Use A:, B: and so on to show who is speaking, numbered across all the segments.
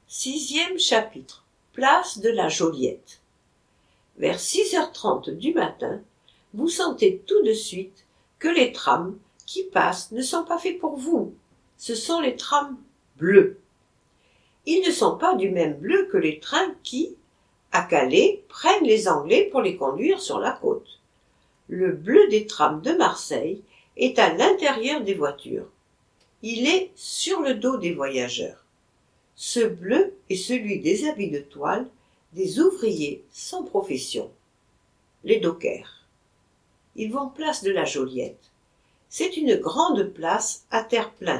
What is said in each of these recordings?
A: Sixième chapitre. Place de la Joliette. Vers 6h30 du matin, vous sentez tout de suite que les trams qui passent ne sont pas faits pour vous. Ce sont les trams bleus. Ils ne sont pas du même bleu que les trains qui, à Calais, prennent les Anglais pour les conduire sur la côte. Le bleu des trams de Marseille est à l'intérieur des voitures. Il est sur le dos des voyageurs. Ce bleu est celui des habits de toile des ouvriers sans profession, les dockers. Ils vont place de la Joliette. C'est une grande place à terre-plein.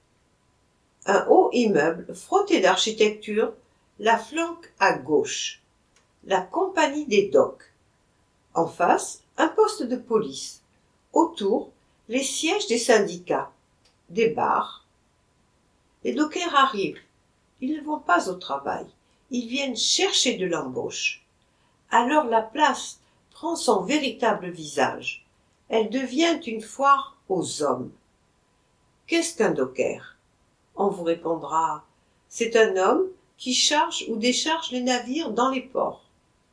A: Un haut immeuble frotté d'architecture la flanque à gauche. La compagnie des docks. En face, un poste de police. Autour, les sièges des syndicats, des bars. Les dockers arrivent. Ils ne vont pas au travail. Ils viennent chercher de l'embauche. Alors la place prend son véritable visage. Elle devient une foire aux hommes. Qu'est-ce qu'un docker? On vous répondra, c'est un homme qui charge ou décharge les navires dans les ports.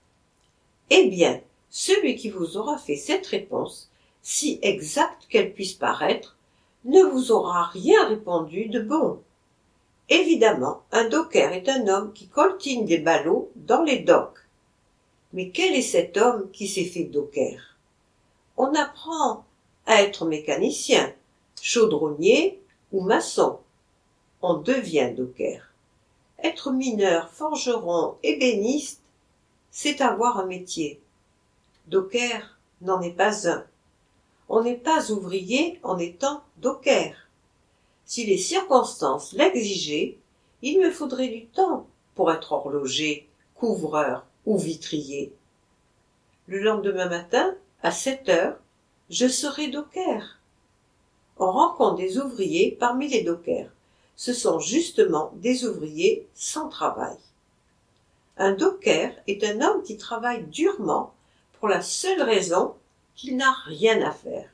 A: Eh bien, celui qui vous aura fait cette réponse, si exacte qu'elle puisse paraître, ne vous aura rien répondu de bon. Évidemment, un docker est un homme qui coltine des ballots dans les docks. Mais quel est cet homme qui s'est fait docker? On apprend à être mécanicien, chaudronnier ou maçon. On devient docker. Être mineur, forgeron, ébéniste, c'est avoir un métier. Docker n'en est pas un. On n'est pas ouvrier en étant docker. Si les circonstances l'exigeaient, il me faudrait du temps pour être horloger, couvreur ou vitrier. Le lendemain matin, à 7h, je serai docker. On rencontre des ouvriers parmi les dockers. Ce sont justement des ouvriers sans travail. Un docker est un homme qui travaille durement pour la seule raison qu'il n'a rien à faire.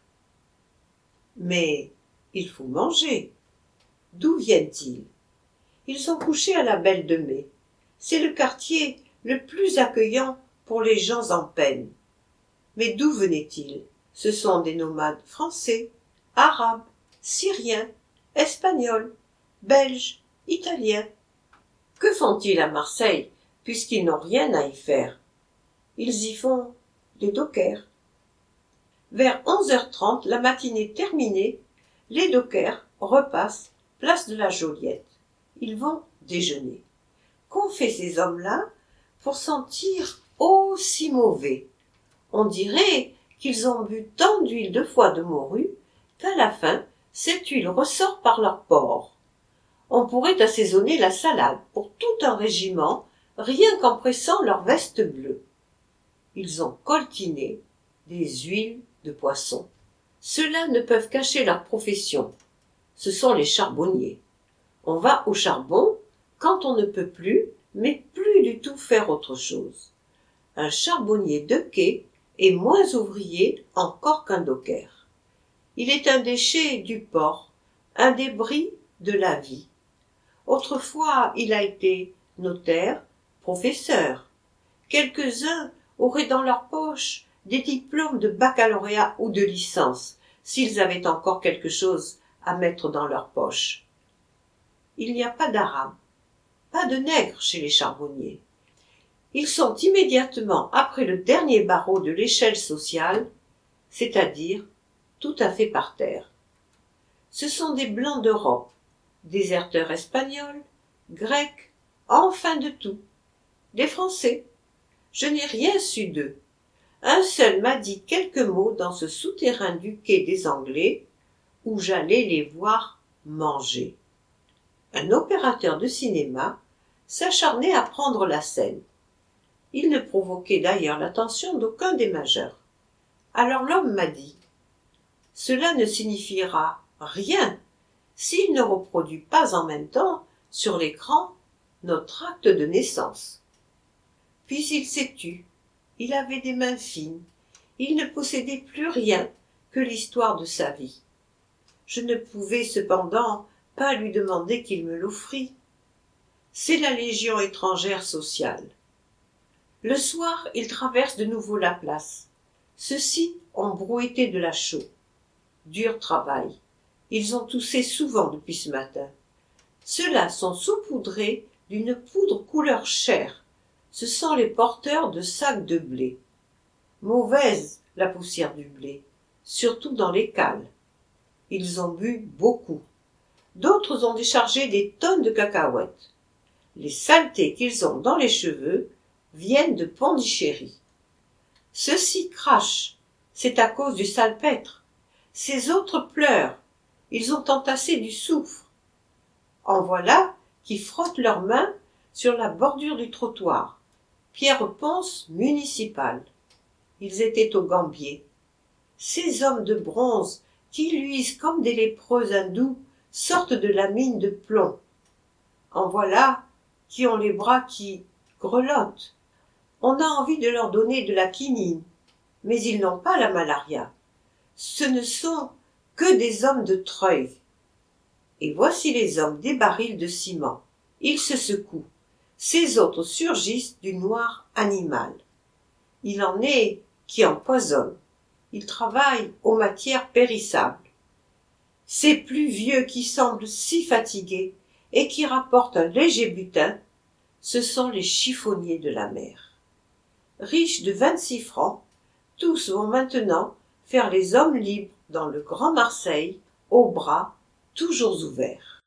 A: Mais il faut manger. D'où viennent-ils? Ils sont couchés à la Belle de Mai. C'est le quartier le plus accueillant pour les gens en peine. Mais d'où venaient-ils? Ce sont des nomades français, arabes, syriens, espagnols, belges, italiens. Que font-ils à Marseille, puisqu'ils n'ont rien à y faire? Ils y font des dockers. Vers 11h30, la matinée terminée, les dockers repassent place de la Joliette. Ils vont déjeuner. Qu'ont fait ces hommes-là pour sentir aussi mauvais? On dirait qu'ils ont bu tant d'huile de foie de morue qu'à la fin, cette huile ressort par leurs pores. On pourrait assaisonner la salade pour tout un régiment rien qu'en pressant leur veste bleue. Ils ont coltiné des huiles de poisson. Ceux-là ne peuvent cacher leur profession. Ce sont les charbonniers. On va au charbon quand on ne peut plus, mais plus du tout faire autre chose. Un charbonnier de quai est moins ouvrier encore qu'un docker. Il est un déchet du port, un débris de la vie. Autrefois, il a été notaire, professeur. Quelques-uns auraient dans leur poche des diplômes de baccalauréat ou de licence, s'ils avaient encore quelque chose à mettre dans leur poche. Il n'y a pas d'Arabes, pas de nègres chez les charbonniers. Ils sont immédiatement après le dernier barreau de l'échelle sociale, c'est-à-dire tout à fait par terre. Ce sont des blancs d'Europe, déserteurs espagnols, grecs, enfin de tout. Des Français. Je n'ai rien su d'eux. Un seul m'a dit quelques mots dans ce souterrain du quai des Anglais, où j'allais les voir manger. Un opérateur de cinéma s'acharnait à prendre la scène. Il ne provoquait d'ailleurs l'attention d'aucun des majeurs. Alors l'homme m'a dit « Cela ne signifiera rien s'il ne reproduit pas en même temps sur l'écran notre acte de naissance. » Puis il s'est tu. Il avait des mains fines. Il ne possédait plus rien que l'histoire de sa vie. Je ne pouvais cependant pas lui demander qu'il me l'offrît. c'est la légion étrangère sociale. Le soir, ils traversent de nouveau la place. Ceux-ci ont brouetté de la chaux. Dur travail. Ils ont toussé souvent depuis ce matin. Ceux-là sont saupoudrés d'une poudre couleur chair. Ce sont les porteurs de sacs de blé. Mauvaise, la poussière du blé, surtout dans les cales. Ils ont bu beaucoup. D'autres ont déchargé des tonnes de cacahuètes. Les saletés qu'ils ont dans les cheveux viennent de Pondichéry. Ceux-ci crachent, c'est à cause du salpêtre. Ces autres pleurent, ils ont entassé du soufre. En voilà qui frottent leurs mains sur la bordure du trottoir. Pierre-Ponce municipal. Ils étaient au Gambier. Ces hommes de bronze qui luisent comme des lépreux hindous sortent de la mine de plomb. En voilà qui ont les bras qui grelottent. On a envie de leur donner de la quinine, mais ils n'ont pas la malaria. Ce ne sont que des hommes de treuil. Et voici les hommes des barils de ciment. Ils se secouent. Ces autres surgissent du noir animal. Il en est qui empoisonnent. Ils travaillent aux matières périssables. Ces plus vieux qui semblent si fatigués et qui rapportent un léger butin, ce sont les chiffonniers de la mer. Riches de 26 francs, tous vont maintenant faire les hommes libres dans le Grand Marseille, aux bras toujours ouverts.